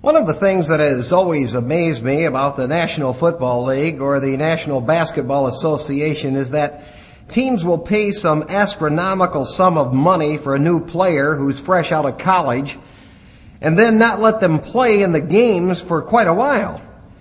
One of the things that has always amazed me about the National Football League or the National Basketball Association is that teams will pay some astronomical sum of money for a new player who's fresh out of college and then not let them play in the games for quite a while.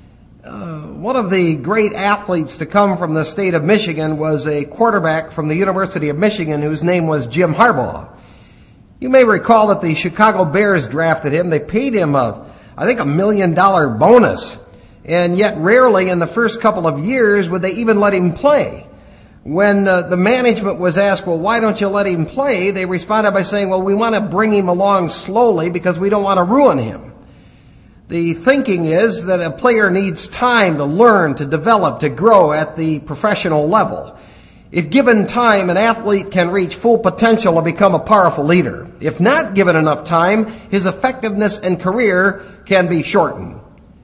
One of the great athletes to come from the state of Michigan was a quarterback from the University of Michigan whose name was Jim Harbaugh. You may recall that the Chicago Bears drafted him. They paid him I think $1 million bonus, and yet rarely in the first couple of years would they even let him play. When the management was asked, well, why don't you let him play? They responded by saying, well, we want to bring him along slowly because we don't want to ruin him. The thinking is that a player needs time to learn, to develop, to grow at the professional level. If given time, an athlete can reach full potential and become a powerful leader. If not given enough time, his effectiveness and career can be shortened.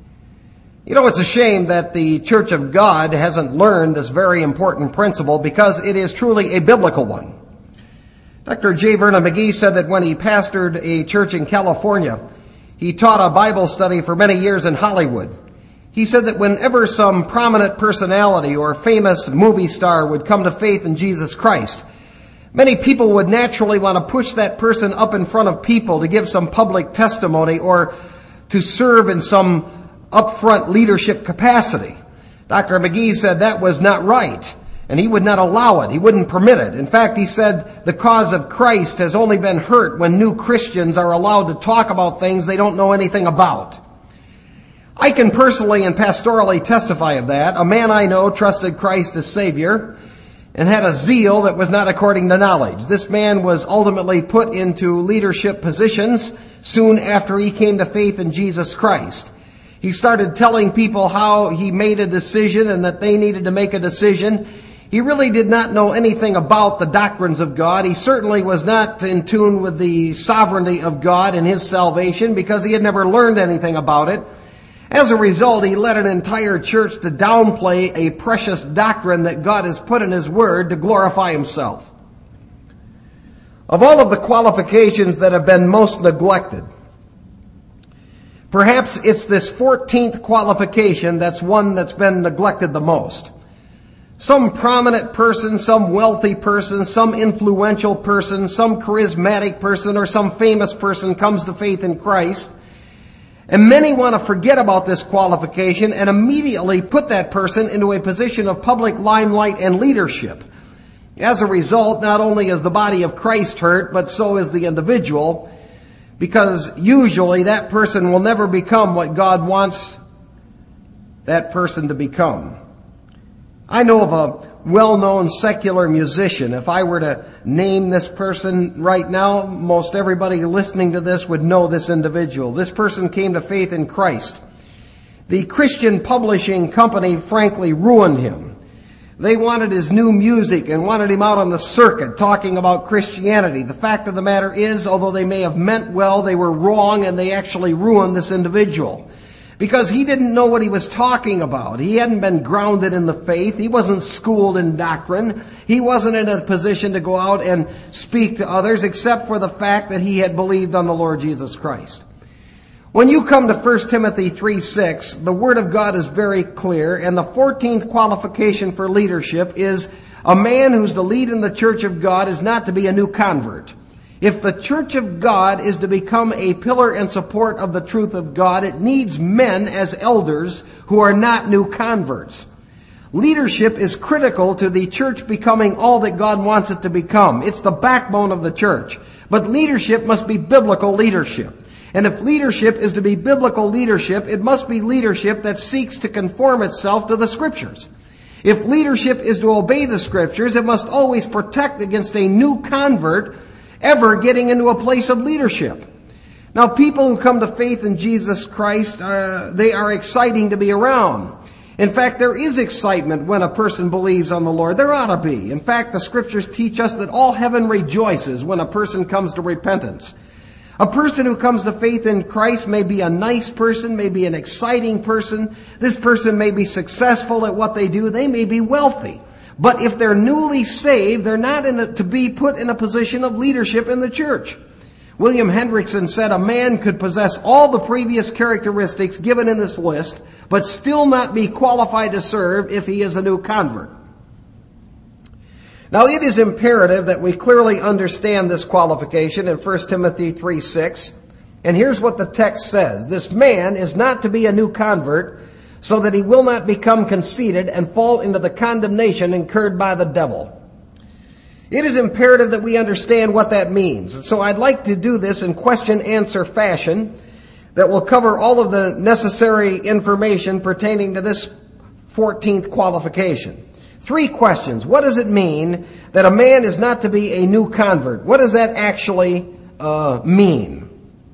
You know, it's a shame that the Church of God hasn't learned this very important principle because it is truly a biblical one. Dr. J. Vernon McGee said that when he pastored a church in California, he taught a Bible study for many years in Hollywood. He said that whenever some prominent personality or famous movie star would come to faith in Jesus Christ, many people would naturally want to push that person up in front of people to give some public testimony or to serve in some upfront leadership capacity. Dr. McGee said that was not right, and he would not allow it. He wouldn't permit it. In fact, he said the cause of Christ has only been hurt when new Christians are allowed to talk about things they don't know anything about. I can personally and pastorally testify of that. A man I know trusted Christ as Savior and had a zeal that was not according to knowledge. This man was ultimately put into leadership positions soon after he came to faith in Jesus Christ. He started telling people how he made a decision and that they needed to make a decision. He really did not know anything about the doctrines of God. He certainly was not in tune with the sovereignty of God and His salvation because he had never learned anything about it. As a result, he led an entire church to downplay a precious doctrine that God has put in His Word to glorify Himself. Of all of the qualifications that have been most neglected, perhaps it's this 14th qualification that's one that's been neglected the most. Some prominent person, some wealthy person, some influential person, some charismatic person, or some famous person comes to faith in Christ. And many want to forget about this qualification and immediately put that person into a position of public limelight and leadership. As a result, not only is the body of Christ hurt, but so is the individual, because usually that person will never become what God wants that person to become. I know of a well-known secular musician. If I were to name this person right now, most everybody listening to this would know this individual. This person came to faith in Christ. The Christian publishing company frankly ruined him. They wanted his new music and wanted him out on the circuit talking about Christianity. The fact of the matter is, although they may have meant well, they were wrong and they actually ruined this individual. Because he didn't know what he was talking about. He hadn't been grounded in the faith. He wasn't schooled in doctrine. He wasn't in a position to go out and speak to others except for the fact that he had believed on the Lord Jesus Christ. When you come to 1 Timothy 3:6, the Word of God is very clear, and the 14th qualification for leadership is a man who's to lead in the church of God is not to be a new convert. If the church of God is to become a pillar and support of the truth of God, it needs men as elders who are not new converts. Leadership is critical to the church becoming all that God wants it to become. It's the backbone of the church. But leadership must be biblical leadership. And if leadership is to be biblical leadership, it must be leadership that seeks to conform itself to the Scriptures. If leadership is to obey the Scriptures, it must always protect against a new convert ever getting into a place of leadership. Now, people who come to faith in Jesus Christ, they are exciting to be around. In fact, there is excitement when a person believes on the Lord. There ought to be. In fact, the Scriptures teach us that all heaven rejoices when a person comes to repentance. A person who comes to faith in Christ may be a nice person, may be an exciting person. This person may be successful at what they do. They may be wealthy. But if they're newly saved, they're not to be put in a position of leadership in the church. William Hendrickson said a man could possess all the previous characteristics given in this list, but still not be qualified to serve if he is a new convert. Now, it is imperative that we clearly understand this qualification in 1 Timothy 3:6. And here's what the text says. This man is not to be a new convert, so that he will not become conceited and fall into the condemnation incurred by the devil. It is imperative that we understand what that means. So I'd like to do this in question-answer fashion that will cover all of the necessary information pertaining to this 14th qualification. 3 questions. What does it mean that a man is not to be a new convert? What does that actually mean?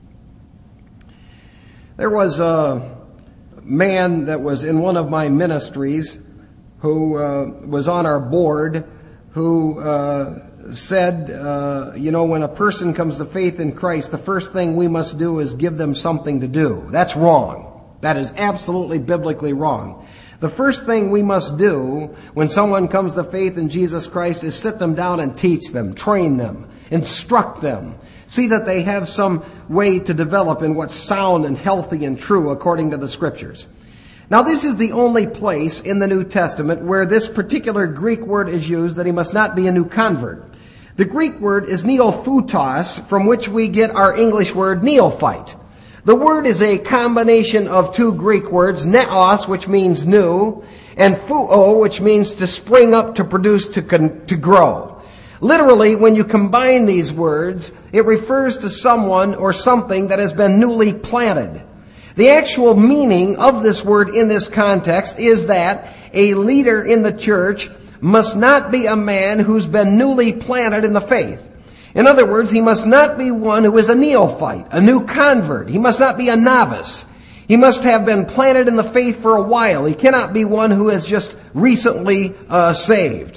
There was a man that was in one of my ministries who was on our board who said, when a person comes to faith in Christ, the first thing we must do is give them something to do. That's wrong. That is absolutely biblically wrong. The first thing we must do when someone comes to faith in Jesus Christ is sit them down and teach them, train them, instruct them. See that they have some way to develop in what's sound and healthy and true according to the Scriptures. Now, this is the only place in the New Testament where this particular Greek word is used, that he must not be a new convert. The Greek word is neophutos, from which we get our English word neophyte. The word is a combination of 2 Greek words, neos, which means new, and phuo, which means to spring up, to produce, to grow. Literally, when you combine these words, it refers to someone or something that has been newly planted. The actual meaning of this word in this context is that a leader in the church must not be a man who's been newly planted in the faith. In other words, he must not be one who is a neophyte, a new convert. He must not be a novice. He must have been planted in the faith for a while. He cannot be one who has just recently saved.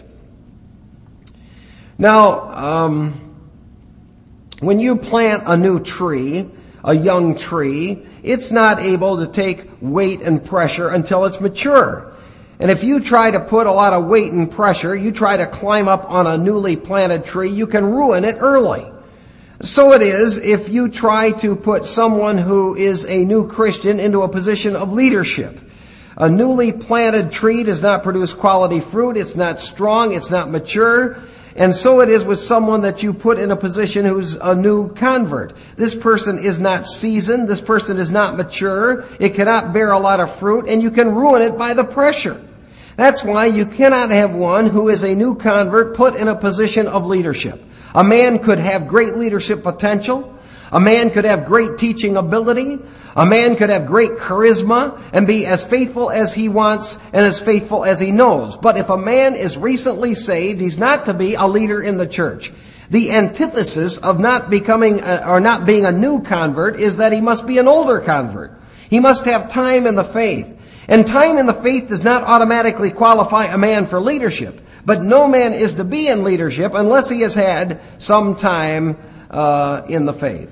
Now, when you plant a new tree, a young tree, it's not able to take weight and pressure until it's mature. And if you try to put a lot of weight and pressure, you try to climb up on a newly planted tree, you can ruin it early. So it is if you try to put someone who is a new Christian into a position of leadership. A newly planted tree does not produce quality fruit. It's not strong. It's not mature. And so it is with someone that you put in a position who's a new convert. This person is not seasoned. This person is not mature. It cannot bear a lot of fruit, and you can ruin it by the pressure. That's why you cannot have one who is a new convert put in a position of leadership. A man could have great leadership potential. A man could have great teaching ability. A man could have great charisma and be as faithful as he wants and as faithful as he knows. But if a man is recently saved, he's not to be a leader in the church. The antithesis of not becoming or not being a new convert is that he must be an older convert. He must have time in the faith. And time in the faith does not automatically qualify a man for leadership. But no man is to be in leadership unless he has had some time in the faith.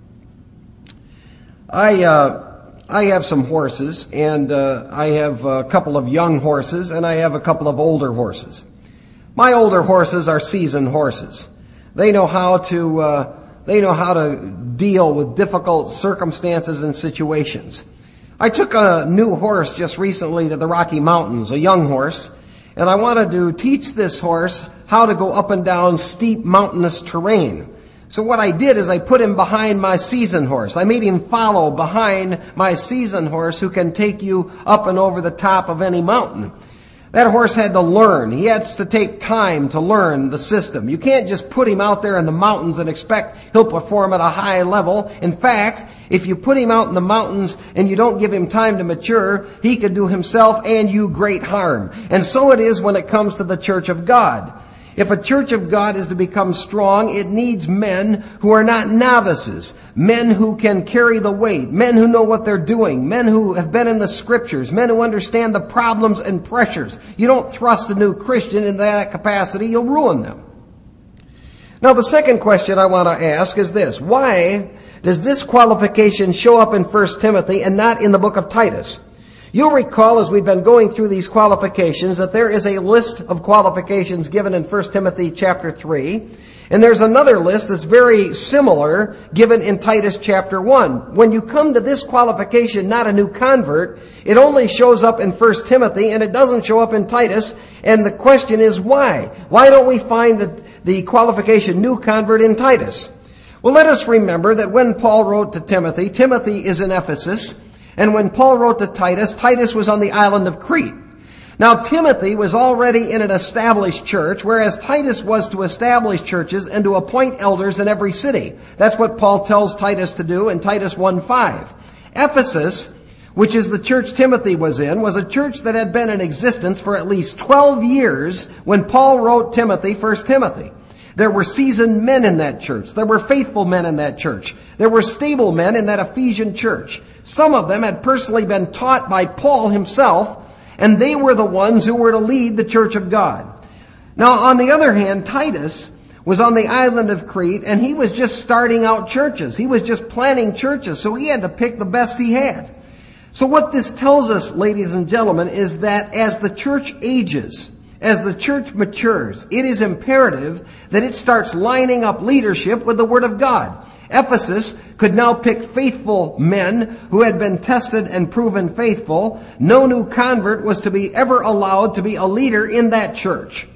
I have some horses, and I have a couple of young horses, and I have a couple of older horses. My older horses are seasoned horses. They know how to deal with difficult circumstances and situations. I took a new horse just recently to the Rocky Mountains, a young horse, and I wanted to teach this horse how to go up and down steep mountainous terrain. So what I did is I put him behind my seasoned horse. I made him follow behind my seasoned horse, who can take you up and over the top of any mountain. That horse had to learn. He has to take time to learn the system. You can't just put him out there in the mountains and expect he'll perform at a high level. In fact, if you put him out in the mountains and you don't give him time to mature, he could do himself and you great harm. And so it is when it comes to the church of God. If a church of God is to become strong, it needs men who are not novices, men who can carry the weight, men who know what they're doing, men who have been in the Scriptures, men who understand the problems and pressures. You don't thrust a new Christian in that capacity, you'll ruin them. Now, the second question I want to ask is this: why does this qualification show up in 1 Timothy and not in the book of Titus? You'll recall, as we've been going through these qualifications, that there is a list of qualifications given in 1 Timothy chapter 3. And there's another list that's very similar given in Titus chapter 1. When you come to this qualification, not a new convert, it only shows up in 1 Timothy and it doesn't show up in Titus. And the question is why? Why don't we find the qualification new convert in Titus? Well, let us remember that when Paul wrote to Timothy, Timothy is in Ephesus. And when Paul wrote to Titus, Titus was on the island of Crete. Now, Timothy was already in an established church, whereas Titus was to establish churches and to appoint elders in every city. That's what Paul tells Titus to do in Titus 1:5. Ephesus, which is the church Timothy was in, was a church that had been in existence for at least 12 years when Paul wrote Timothy, 1 Timothy. There were seasoned men in that church. There were faithful men in that church. There were stable men in that Ephesian church. Some of them had personally been taught by Paul himself, and they were the ones who were to lead the church of God. Now, on the other hand, Titus was on the island of Crete, and he was just starting out churches. He was just planning churches, so he had to pick the best he had. So what this tells us, ladies and gentlemen, is that as the church ages, as the church matures, it is imperative that it starts lining up leadership with the Word of God. Ephesus could now pick faithful men who had been tested and proven faithful. No new convert was to be ever allowed to be a leader in that church.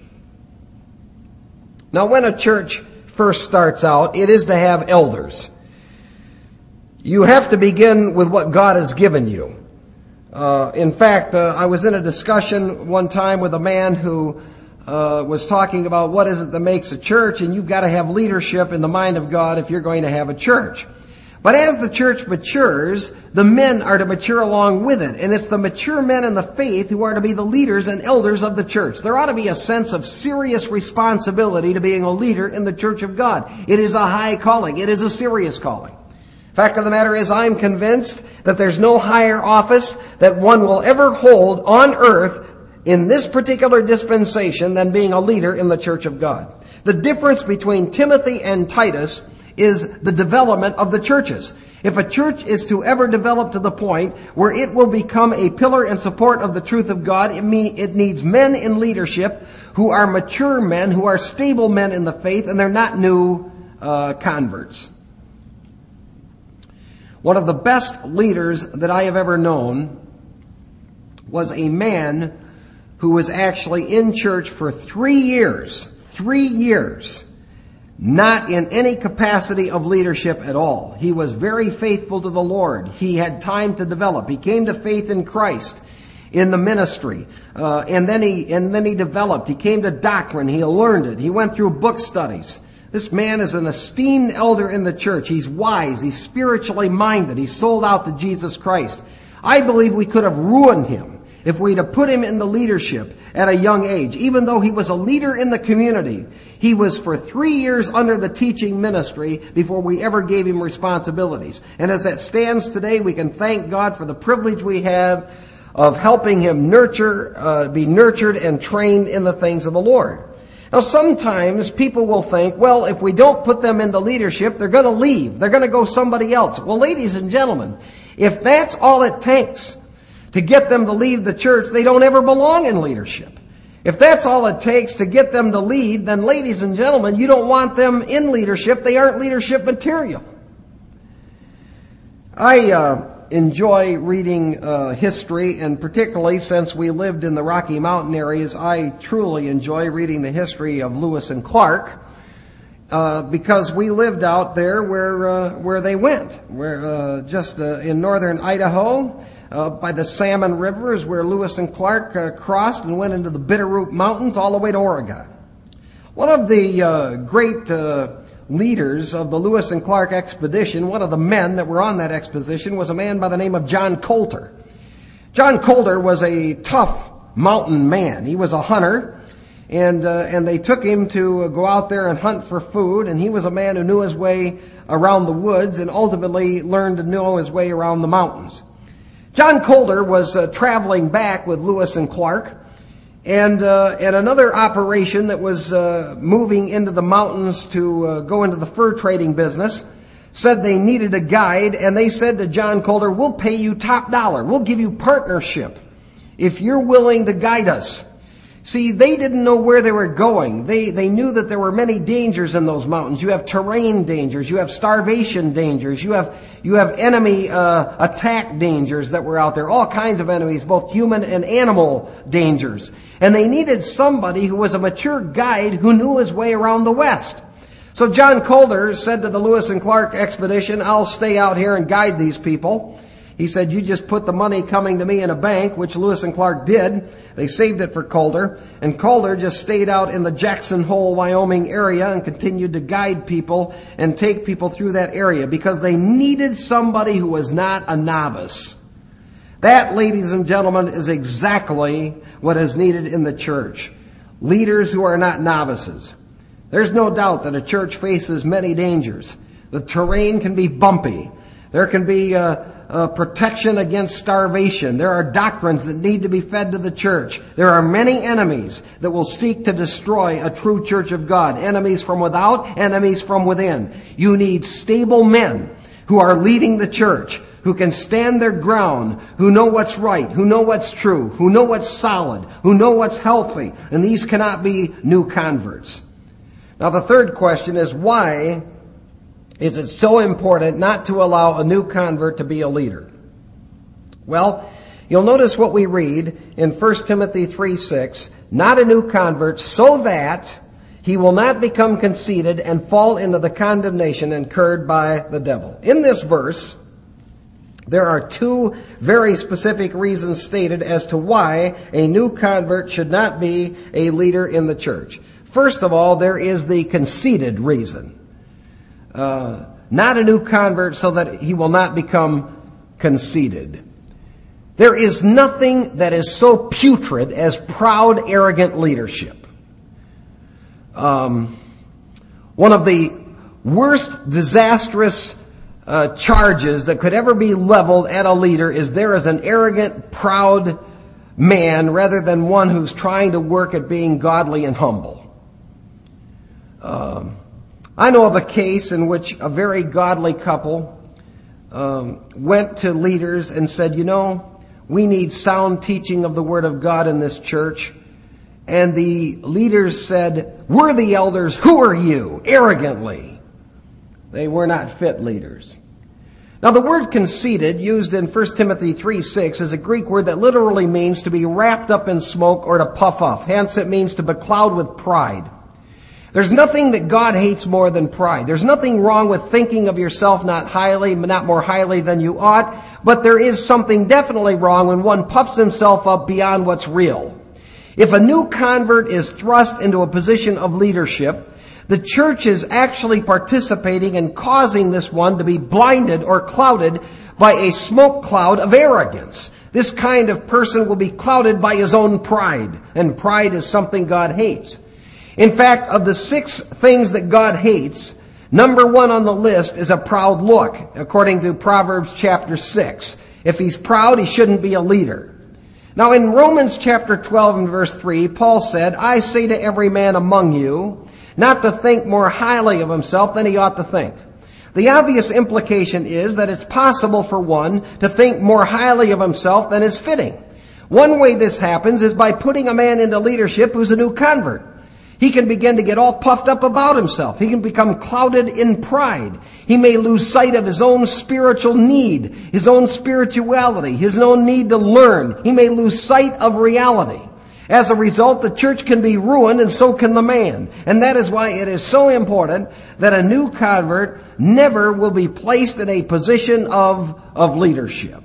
Now, when a church first starts out, it is to have elders. You have to begin with what God has given you. In fact, I was in a discussion one time with a man who was talking about what is it that makes a church, and you've got to have leadership in the mind of God if you're going to have a church. But as the church matures, the men are to mature along with it, and it's the mature men in the faith who are to be the leaders and elders of the church. There ought to be a sense of serious responsibility to being a leader in the church of God. It is a high calling. It is a serious calling. Fact of the matter is, I'm convinced that there's no higher office that one will ever hold on earth in this particular dispensation than being a leader in the church of God. The difference between Timothy and Titus is the development of the churches. If a church is to ever develop to the point where it will become a pillar and support of the truth of God, it needs men in leadership who are mature men, who are stable men in the faith, and they're not new converts. One of the best leaders that I have ever known was a man who was actually in church for 3 years, not in any capacity of leadership at all. He was very faithful to the Lord. He had time to develop. He came to faith in Christ in the ministry, and then he developed. He came to doctrine. He learned it. He went through book studies. This man is an esteemed elder in the church. He's wise. He's spiritually minded. He's sold out to Jesus Christ. I believe we could have ruined him if we'd have put him in the leadership at a young age. Even though he was a leader in the community, he was for 3 years under the teaching ministry before we ever gave him responsibilities. And as that stands today, we can thank God for the privilege we have of helping him be nurtured and trained in the things of the Lord. Now, sometimes people will think, well, if we don't put them in the leadership, they're going to leave. They're going to go somebody else. Well, ladies and gentlemen, if that's all it takes to get them to leave the church, they don't ever belong in leadership. If that's all it takes to get them to lead, then ladies and gentlemen, you don't want them in leadership. They aren't leadership material. I enjoy reading history, and particularly since we lived in the Rocky Mountain areas, I truly enjoy reading the history of Lewis and Clark, because we lived out there where they went. Just in northern Idaho, by the Salmon River is where Lewis and Clark crossed and went into the Bitterroot Mountains all the way to Oregon. One of the great leaders of the Lewis and Clark expedition, one of the men that were on that expedition, was a man by the name of John Colter. John Colter was a tough mountain man. He was a hunter, and they took him to go out there and hunt for food, and he was a man who knew his way around the woods and ultimately learned to know his way around the mountains. John Colter was traveling back with Lewis and Clark, and another operation that was moving into the mountains to go into the fur trading business said they needed a guide, and they said to John Colter, we'll pay you top dollar. We'll give you partnership if you're willing to guide us. See, they didn't know where they were going. They knew that there were many dangers in those mountains. You have terrain dangers. You have starvation dangers. You have enemy attack dangers that were out there. All kinds of enemies, both human and animal dangers. And they needed somebody who was a mature guide who knew his way around the West. So John Calder said to the Lewis and Clark expedition, I'll stay out here and guide these people. He said, you just put the money coming to me in a bank, which Lewis and Clark did. They saved it for Calder. And Calder just stayed out in the Jackson Hole, Wyoming area and continued to guide people and take people through that area because they needed somebody who was not a novice. That, ladies and gentlemen, is exactly what is needed in the church. Leaders who are not novices. There's no doubt that a church faces many dangers. The terrain can be bumpy. There can be protection against starvation. There are doctrines that need to be fed to the church. There are many enemies that will seek to destroy a true church of God. Enemies from without, enemies from within. You need stable men who are leading the church, who can stand their ground, who know what's right, who know what's true, who know what's solid, who know what's healthy. And these cannot be new converts. Now the third question is, why is it so important not to allow a new convert to be a leader? Well, you'll notice what we read in 1 Timothy 3:6, not a new convert, so that he will not become conceited and fall into the condemnation incurred by the devil. In this verse, there are two very specific reasons stated as to why a new convert should not be a leader in the church. First of all, there is the conceited reason. Not a new convert so that he will not become conceited. There is nothing that is so putrid as proud, arrogant leadership. One of the worst disastrous charges that could ever be leveled at a leader is there is an arrogant, proud man rather than one who's trying to work at being godly and humble. I know of a case in which a very godly couple went to leaders and said, we need sound teaching of the Word of God in this church. And the leaders said, we're the elders, who are you? Arrogantly. They were not fit leaders. Now the word conceited, used in 1 Timothy 3:6, is a Greek word that literally means to be wrapped up in smoke or to puff off. Hence it means to becloud with pride. There's nothing that God hates more than pride. There's nothing wrong with thinking of yourself not more highly than you ought, but there is something definitely wrong when one puffs himself up beyond what's real. If a new convert is thrust into a position of leadership, the church is actually participating in causing this one to be blinded or clouded by a smoke cloud of arrogance. This kind of person will be clouded by his own pride, and pride is something God hates. In fact, of the 6 things that God hates, number 1 on the list is a proud look, according to Proverbs chapter 6. If he's proud, he shouldn't be a leader. Now in Romans chapter 12 and verse 3, Paul said, I say to every man among you, not to think more highly of himself than he ought to think. The obvious implication is that it's possible for one to think more highly of himself than is fitting. One way this happens is by putting a man into leadership who's a new convert. He can begin to get all puffed up about himself. He can become clouded in pride. He may lose sight of his own spiritual need, his own spirituality, his own need to learn. He may lose sight of reality. As a result, the church can be ruined, and so can the man. And that is why it is so important that a new convert never will be placed in a position of leadership.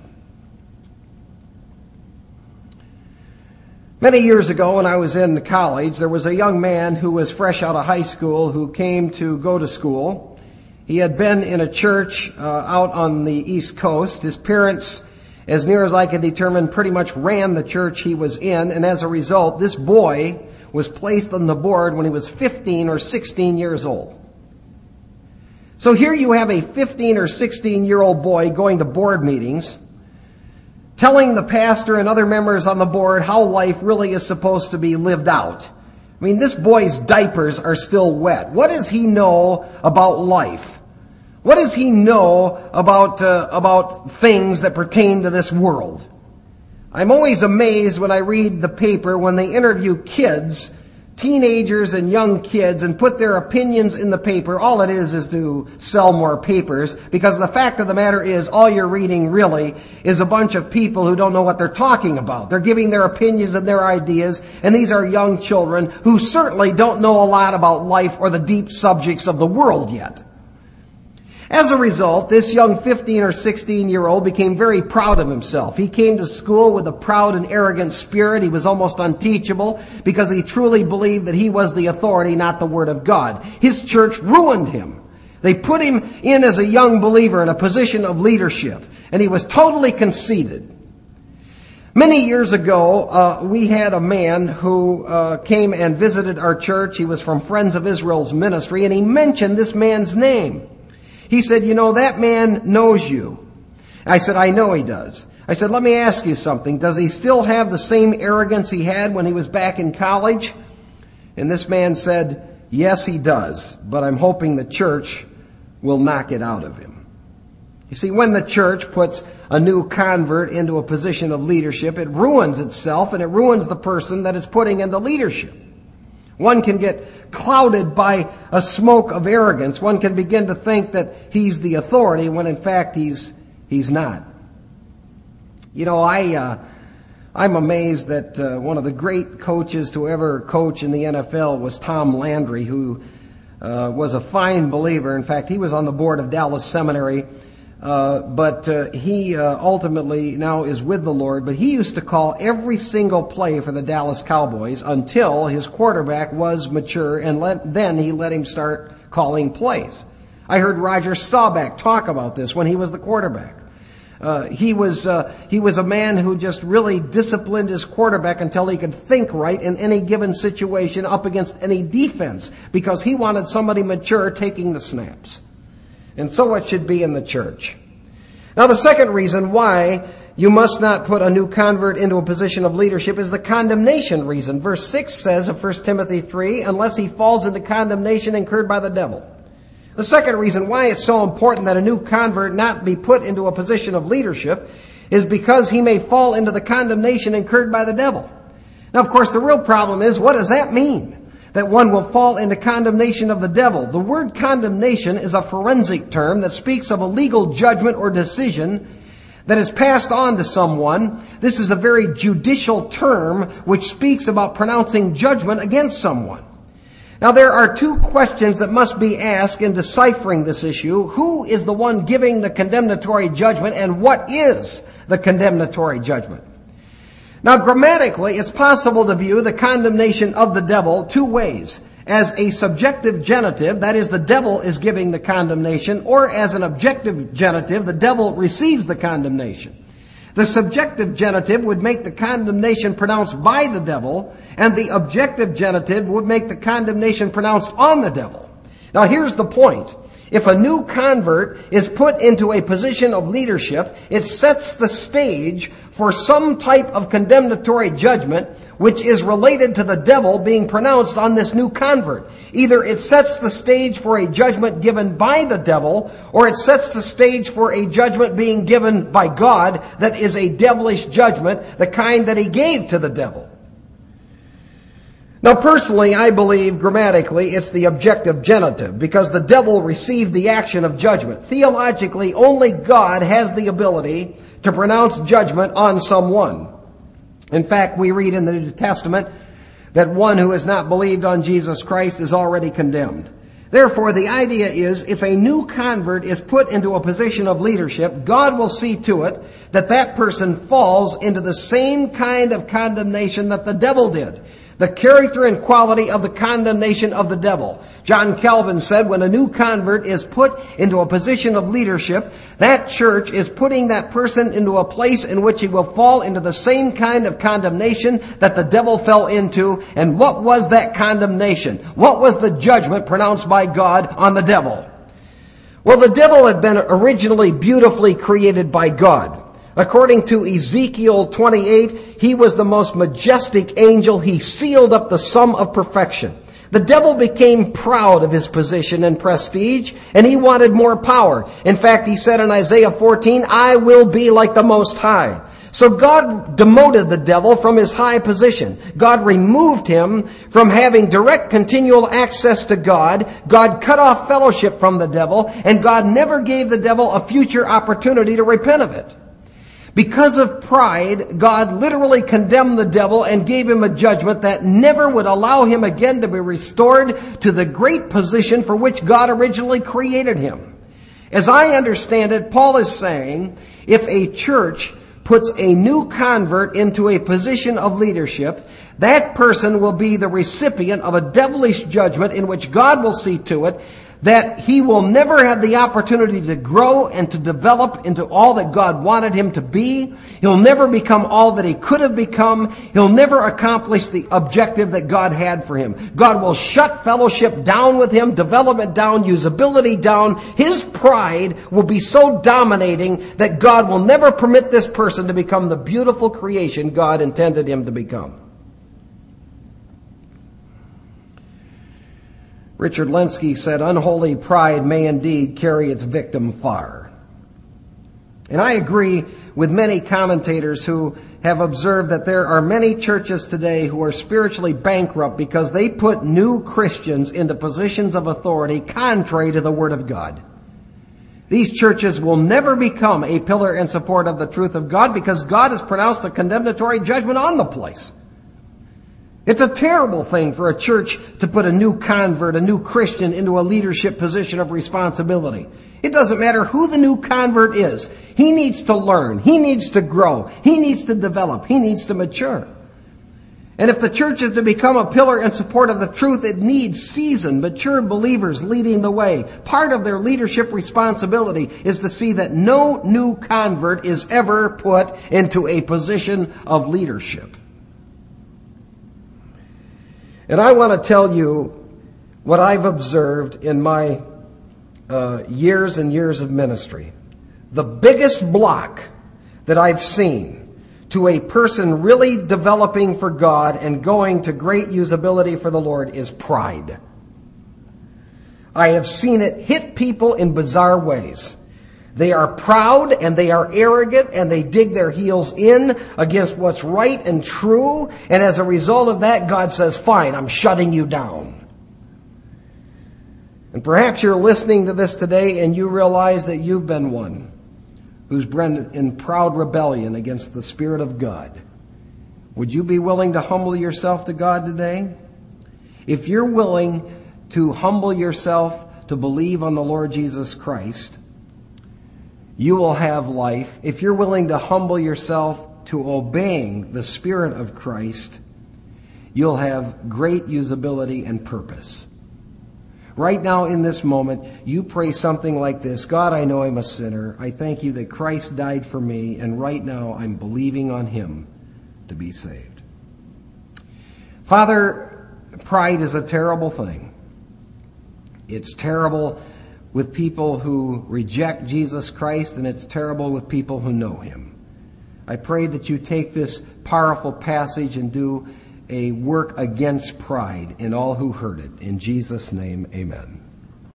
Many years ago when I was in college, there was a young man who was fresh out of high school who came to go to school. He had been in a church out on the East Coast. His parents, as near as I could determine, pretty much ran the church he was in. And as a result, this boy was placed on the board when he was 15 or 16 years old. So here you have a 15 or 16-year-old boy going to board meetings, telling the pastor and other members on the board how life really is supposed to be lived out. I mean, this boy's diapers are still wet. What does he know about life? What does he know about things that pertain to this world? I'm always amazed when I read the paper when they interview kids, teenagers and young kids, and put their opinions in the paper. All it is to sell more papers, because the fact of the matter is all you're reading really is a bunch of people who don't know what they're talking about. They're giving their opinions and their ideas, and these are young children who certainly don't know a lot about life or the deep subjects of the world yet. As a result, this young 15 or 16-year-old became very proud of himself. He came to school with a proud and arrogant spirit. He was almost unteachable because he truly believed that he was the authority, not the Word of God. His church ruined him. They put him in as a young believer in a position of leadership, and he was totally conceited. Many years ago, we had a man who came and visited our church. He was from Friends of Israel's ministry, and he mentioned this man's name. He said, "You know, that man knows you." I said, "I know he does." I said, "Let me ask you something. Does he still have the same arrogance he had when he was back in college?" And this man said, "Yes, he does, but I'm hoping the church will knock it out of him." You see, when the church puts a new convert into a position of leadership, it ruins itself and it ruins the person that it's putting into leadership. One can get clouded by a smoke of arrogance. One can begin to think that he's the authority when in fact he's not. You know, I'm amazed that one of the great coaches to ever coach in the NFL was Tom Landry, who was a fine believer. In fact, he was on the board of Dallas Seminary, but he ultimately now is with the Lord. But he used to call every single play for the Dallas Cowboys until his quarterback was mature, and then he let him start calling plays. I heard Roger Staubach talk about this when he was the quarterback. He was a man who just really disciplined his quarterback until he could think right in any given situation up against any defense, because he wanted somebody mature taking the snaps. And so it should be in the church. Now, the second reason why you must not put a new convert into a position of leadership is the condemnation reason. Verse 6 says of 1 Timothy 3, "Unless he falls into condemnation incurred by the devil." The second reason why it's so important that a new convert not be put into a position of leadership is because he may fall into the condemnation incurred by the devil. Now, of course, the real problem is, what does that mean? That one will fall into condemnation of the devil. The word condemnation is a forensic term that speaks of a legal judgment or decision that is passed on to someone. This is a very judicial term which speaks about pronouncing judgment against someone. Now, there are two questions that must be asked in deciphering this issue. Who is the one giving the condemnatory judgment, and what is the condemnatory judgment? Now, grammatically, it's possible to view the condemnation of the devil two ways. As a subjective genitive, that is, the devil is giving the condemnation, or as an objective genitive, the devil receives the condemnation. The subjective genitive would make the condemnation pronounced by the devil, and the objective genitive would make the condemnation pronounced on the devil. Now, here's the point. If a new convert is put into a position of leadership, it sets the stage for some type of condemnatory judgment which is related to the devil being pronounced on this new convert. Either it sets the stage for a judgment given by the devil, or it sets the stage for a judgment being given by God that is a devilish judgment, the kind that he gave to the devil. Now, personally, I believe grammatically it's the objective genitive, because the devil received the action of judgment. Theologically, only God has the ability to pronounce judgment on someone. In fact, we read in the New Testament that one who has not believed on Jesus Christ is already condemned. Therefore, the idea is, if a new convert is put into a position of leadership, God will see to it that that person falls into the same kind of condemnation that the devil did. The character and quality of the condemnation of the devil. John Calvin said, when a new convert is put into a position of leadership, that church is putting that person into a place in which he will fall into the same kind of condemnation that the devil fell into. And what was that condemnation? What was the judgment pronounced by God on the devil? Well, the devil had been originally beautifully created by God. According to Ezekiel 28, he was the most majestic angel. He sealed up the sum of perfection. The devil became proud of his position and prestige, and he wanted more power. In fact, he said in Isaiah 14, I will be like the Most High. So God demoted the devil from his high position. God removed him from having direct continual access to God. God cut off fellowship from the devil, and God never gave the devil a future opportunity to repent of it. Because of pride, God literally condemned the devil and gave him a judgment that never would allow him again to be restored to the great position for which God originally created him. As I understand it, Paul is saying, if a church puts a new convert into a position of leadership, that person will be the recipient of a devilish judgment in which God will see to it that he will never have the opportunity to grow and to develop into all that God wanted him to be. He'll never become all that he could have become. He'll never accomplish the objective that God had for him. God will shut fellowship down with him, development down, usability down. His pride will be so dominating that God will never permit this person to become the beautiful creation God intended him to become. Richard Lenski said, unholy pride may indeed carry its victim far. And I agree with many commentators who have observed that there are many churches today who are spiritually bankrupt because they put new Christians into positions of authority contrary to the Word of God. These churches will never become a pillar and support of the truth of God because God has pronounced a condemnatory judgment on the place. It's a terrible thing for a church to put a new convert, a new Christian, into a leadership position of responsibility. It doesn't matter who the new convert is. He needs to learn. He needs to grow. He needs to develop. He needs to mature. And if the church is to become a pillar and support of the truth, it needs seasoned, mature believers leading the way. Part of their leadership responsibility is to see that no new convert is ever put into a position of leadership. And I want to tell you what I've observed in my years and years of ministry. The biggest block that I've seen to a person really developing for God and going to great usability for the Lord is pride. I have seen it hit people in bizarre ways. They are proud and they are arrogant and they dig their heels in against what's right and true. And as a result of that, God says, fine, I'm shutting you down. And perhaps you're listening to this today and you realize that you've been one who's been in proud rebellion against the Spirit of God. Would you be willing to humble yourself to God today? If you're willing to humble yourself to believe on the Lord Jesus Christ, you will have life. If you're willing to humble yourself to obeying the Spirit of Christ, you'll have great usability and purpose. Right now in this moment, you pray something like this: God, I know I'm a sinner. I thank you that Christ died for me, and right now I'm believing on Him to be saved. Father, pride is a terrible thing. It's terrible with people who reject Jesus Christ, and it's terrible with people who know Him. I pray that you take this powerful passage and do a work against pride in all who heard it. In Jesus' name, amen.